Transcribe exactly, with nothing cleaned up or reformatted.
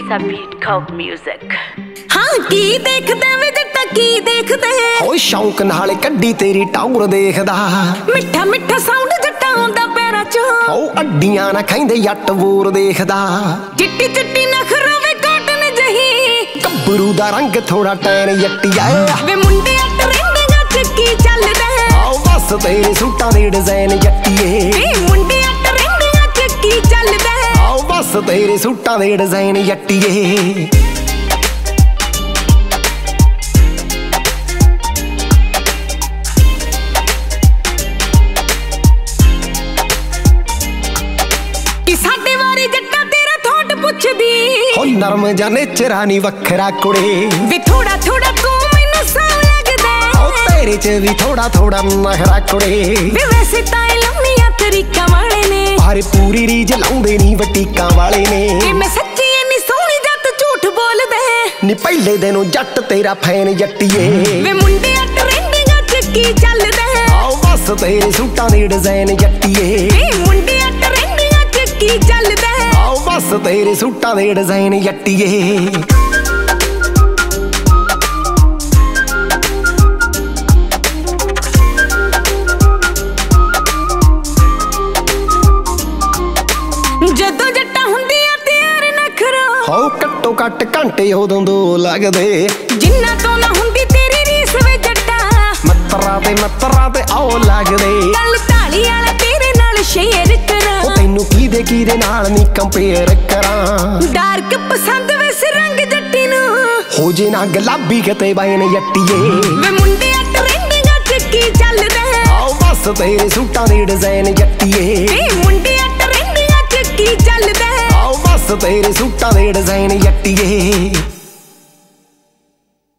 Lisa Beat Cult Music। हाँ की देखदे वे जट्टा की देखदे ओए शौक नाल कड्डी तेरी टाउर देखदा मिठा मिठा साउंड जट्टा आंदा पैरां चों ओ अड्डियां ना खाइंदे जट वोर देखदा चिट्टी चिट्टी नखरा वे काटन जही गब्बरू दा रंग थोड़ा टैन जट्टिया वे मुंडे ट्रेंडिंगां च की चलदा आओ बस तेरे सूटां दे डिजाइन जट्टिए वे मुंडे ट्रेंडिंगां च की चलदा आओ बस तेरे सूटां दे डिजाइन जट्टिए नरम जा नेचरा नी वखरा कुड़े वे थोड़ा थोड़ा तू मैनू साव लगदा ओ तेरे च भी थोड़ा थोड़ा नखरा कुड़े वे वैसे ताए लम्मियां तरीका वाले ने पर पूरी रीज लाउंदे नी वटीका वाले ने कि मैं सच्ची इन्नी सोहनी जट झूठ बोलदा नी पहले दिनों जट तेरा फैन जट्टिए वे मुंडे ट्रेंडिंगां च की चलदा आओ बस तेरे सूटां दे डिजाइन जट्टिए वे मुंडे ट्रेंडिंगां च की चलदा बस तेरे सूटां दे डिजाइन जट्टिए जदों जट्टा हुंदियां तेरे नखरा हो कट्टो कट घंटे उदों दो लगदे जिन्ना तो ना हुंदी तेरी रीस वे जट्टा मत्तरा ते मत्तरा ते आओ लगदे गल ताली वाला तेरे नाल शेयर करा ओ तैनू कीदे कीदे नाल नी कंपेयर करां डार्क पसंद वैसे रंग जट्टी नू हो जे ना गुलाबी किते बैन जट्टिए वे मुंडे ट्रेंडिंगां च की चलदा आओ बस तेरे सूटां दे डिजाइन जट्टिए वे मुंडे ट्रेंडिंगां च की चलदा आओ बस तेरे सूटां दे डिजाइन जट्टिए।